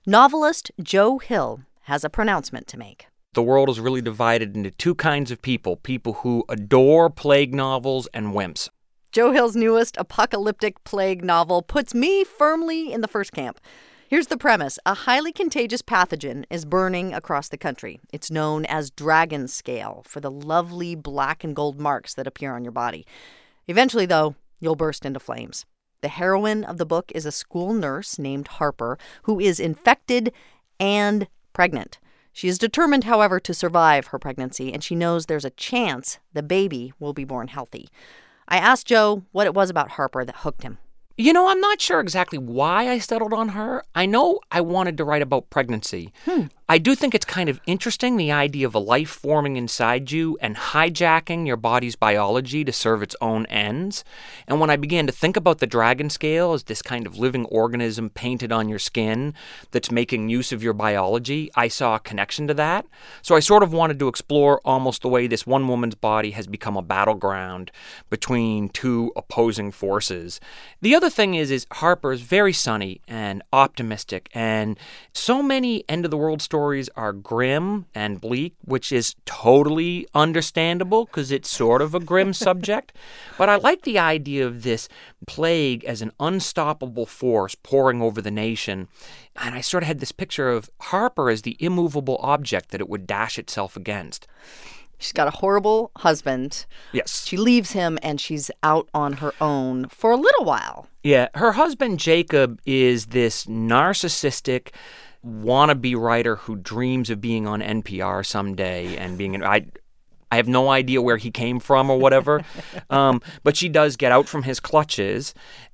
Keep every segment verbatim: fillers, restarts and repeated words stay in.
Novelist Joe Hill has a pronouncement to make. The world is really divided into two kinds of people, people who adore plague novels and wimps. Joe Hill's newest apocalyptic plague novel puts me firmly in the first camp. Here's the premise. A highly contagious pathogen is burning across the country. It's known as dragon scale for the lovely black and gold marks that appear on your body. Eventually, though, you'll burst into flames. The heroine of the book is a school nurse named Harper who is infected and pregnant. She is determined, however, to survive her pregnancy, and she knows there's a chance the baby will be born healthy. I asked Joe what it was about Harper that hooked him. You know, I'm not sure exactly why I settled on her. I know I wanted to write about pregnancy. Hmm. I do think it's kind of interesting, the idea of a life forming inside you and hijacking your body's biology to serve its own ends. And when I began to think about the dragon scale as this kind of living organism painted on your skin that's making use of your biology, I saw a connection to that. So I sort of wanted to explore almost the way this one woman's body has become a battleground between two opposing forces. The other thing is, is Harper is very sunny and optimistic, and so many end-of-the-world stories stories are grim and bleak, which is totally understandable because it's sort of a grim subject. But I like the idea of this plague as an unstoppable force pouring over the nation. And I sort of had this picture of Harper as the immovable object that it would dash itself against. She's got a horrible husband. Yes. She leaves him and she's out on her own for a little while. Yeah. Her husband, Jacob, is this narcissistic wannabe writer who dreams of being on N P R someday and being an... I, I have no idea where he came from or whatever, um, but she does get out from his clutches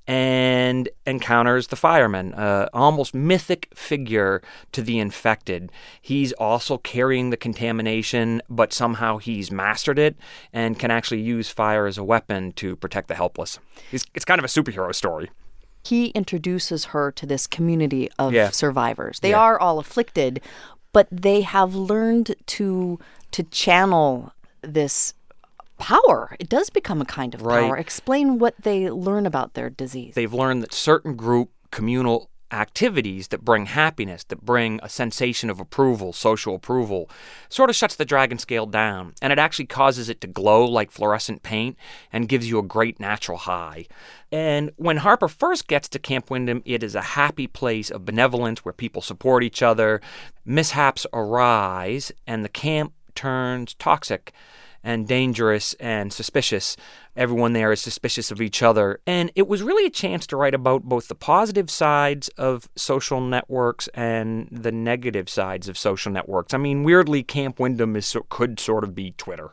and encounters the fireman, uh, almost mythic figure to the infected. He's also carrying the contamination, but somehow he's mastered it and can actually use fire as a weapon to protect the helpless. He's, it's kind of a superhero story. He introduces her to this community of yeah. survivors. They yeah. are all afflicted, but they have learned to to channel this power. It does become a kind of right. power. Explain what they learn about their disease. They've learned that certain group communal activities that bring happiness, that bring a sensation of approval, social approval, sort of shuts the dragon scale down. And it actually causes it to glow like fluorescent paint and gives you a great natural high. And when Harper first gets to Camp Windham, it is a happy place of benevolence where people support each other. Mishaps arise, and the camp turns toxic and dangerous and suspicious. Everyone there is suspicious of each other. And it was really a chance to write about both the positive sides of social networks and the negative sides of social networks. I mean, weirdly, Camp Windham is so, could sort of be Twitter.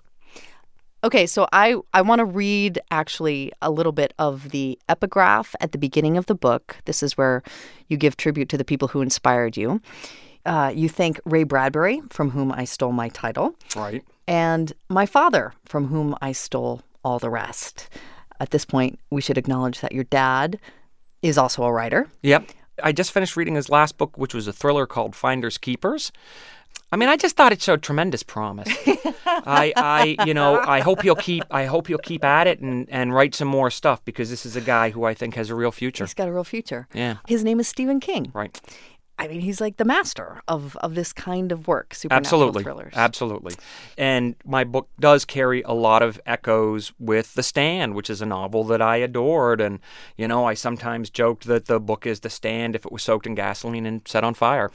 Okay, so I, I want to read actually a little bit of the epigraph at the beginning of the book. This is where you give tribute to the people who inspired you. Uh, you thank Ray Bradbury, from whom I stole my title. Right. And my father, from whom I stole all the rest. At this point, we should acknowledge that your dad is also a writer. Yep. I just finished reading his last book, which was a thriller called Finders Keepers. I mean, I just thought it showed tremendous promise. I, I, you know, I hope he'll keep. I hope he'll keep at it and, and write some more stuff because this is a guy who I think has a real future. He's got a real future. Yeah. His name is Stephen King. Right. I mean, he's like the master of, of this kind of work, supernatural Absolutely. thrillers. Absolutely. And my book does carry a lot of echoes with The Stand, which is a novel that I adored. And, you know, I sometimes joked that the book is The Stand if it was soaked in gasoline and set on fire.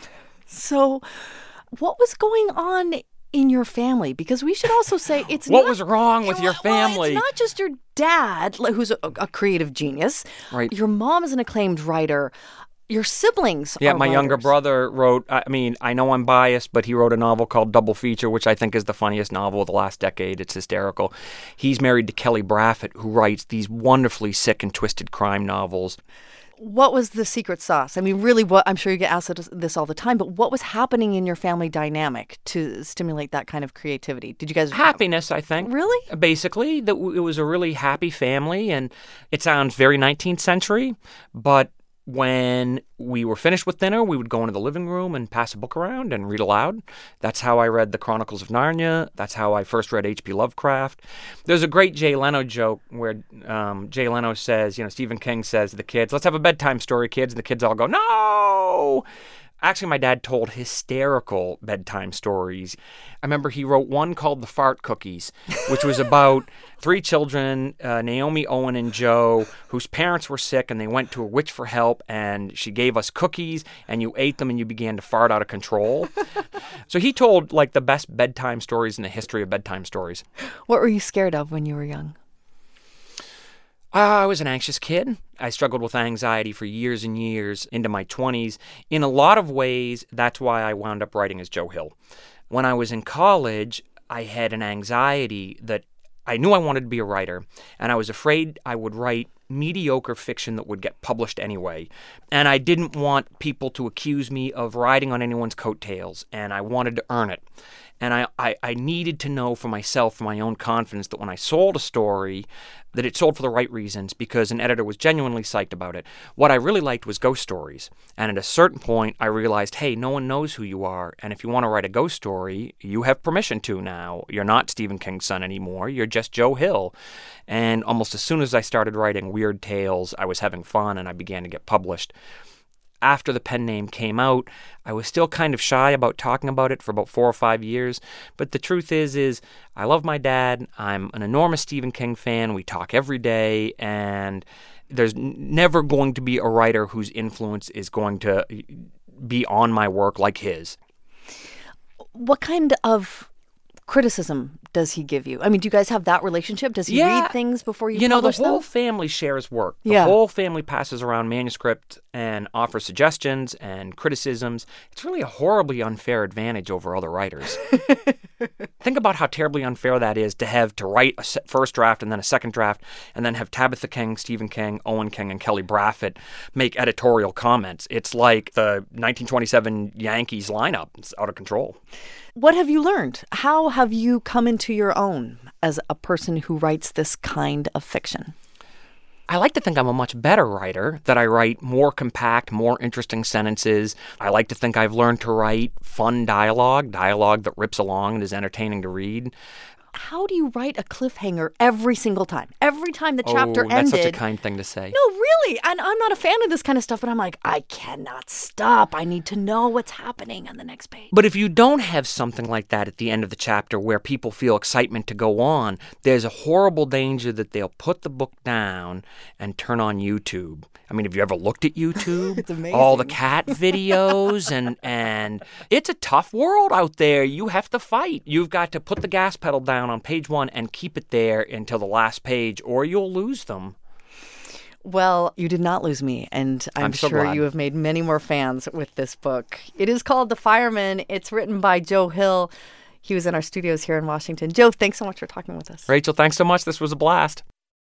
So what was going on in your family? Because we should also say it's what not... What was wrong with your family? Well, it's not just your dad, who's a, a creative genius. Right. Your mom is an acclaimed writer. Your siblings yeah, are my writers. younger brother wrote, I mean, I know I'm biased, but he wrote a novel called Double Feature, which I think is the funniest novel of the last decade. It's hysterical. He's married to Kelly Braffett, who writes these wonderfully sick and twisted crime novels. What was the secret sauce? I mean, really, what I'm sure you get asked this all the time, but what was happening in your family dynamic to stimulate that kind of creativity? Did you guys... Happiness, I think. Really? Basically, that it was a really happy family, and it sounds very nineteenth century, but when we were finished with dinner, we would go into the living room and pass a book around and read aloud. That's how I read The Chronicles of Narnia. That's how I first read H P Lovecraft. There's a great Jay Leno joke where um, Jay Leno says, you know, Stephen King says to the kids, let's have a bedtime story, kids. And the kids all go, no! Actually, my dad told hysterical bedtime stories. I remember he wrote one called The Fart Cookies, which was about three children, uh, Naomi, Owen, and Joe, whose parents were sick, and they went to a witch for help, and she gave us cookies, and you ate them, and you began to fart out of control. So he told, like, the best bedtime stories in the history of bedtime stories. What were you scared of when you were young? I was an anxious kid. I struggled with anxiety for years and years into my twenties. In a lot of ways, that's why I wound up writing as Joe Hill. When I was in college, I had an anxiety that I knew I wanted to be a writer, and I was afraid I would write mediocre fiction that would get published anyway. And I didn't want people to accuse me of riding on anyone's coattails, and I wanted to earn it. And I, I, I needed to know for myself, for my own confidence, that when I sold a story, that it sold for the right reasons because an editor was genuinely psyched about it. What I really liked was ghost stories. And at a certain point, I realized, hey, no one knows who you are. And if you want to write a ghost story, you have permission to now. You're not Stephen King's son anymore. You're just Joe Hill. And almost as soon as I started writing weird tales, I was having fun and I began to get published. After the pen name came out, I was still kind of shy about talking about it for about four or five years. But the truth is, is I love my dad. I'm an enormous Stephen King fan. We talk every day. And there's never going to be a writer whose influence is going to be on my work like his. What kind of criticism does he give you? I mean, do you guys have that relationship? Does he yeah. read things before you, you know, publish the whole them? family shares work. The yeah. whole family passes around manuscript and offers suggestions and criticisms. It's really a horribly unfair advantage over other writers. Think about how terribly unfair that is to have to write a first draft and then a second draft and then have Tabitha King, Stephen King, Owen King, and Kelly Braffett make editorial comments. It's like the nineteen twenty-seven Yankees lineup. It's out of control. What have you learned? How have you come into your own as a person who writes this kind of fiction? I like to think I'm a much better writer, that I write more compact, more interesting sentences. I like to think I've learned to write fun dialogue, dialogue that rips along and is entertaining to read. How do you write a cliffhanger every single time? Every time the chapter oh, that's ended. such a kind thing to say. No, really. And I'm not a fan of this kind of stuff, but I'm like, I cannot stop. I need to know what's happening on the next page. But if you don't have something like that at the end of the chapter where people feel excitement to go on, there's a horrible danger that they'll put the book down and turn on YouTube. I mean, have you ever looked at YouTube? It's amazing. All the cat videos, and and it's a tough world out there. You have to fight. You've got to put the gas pedal down on page one and keep it there until the last page, or you'll lose them. Well, you did not lose me, and I'm, I'm so sure glad. you have made many more fans with this book. It is called The Fireman. It's written by Joe Hill. He was in our studios here in Washington. Joe, thanks so much for talking with us. Rachel, thanks so much. This was a blast.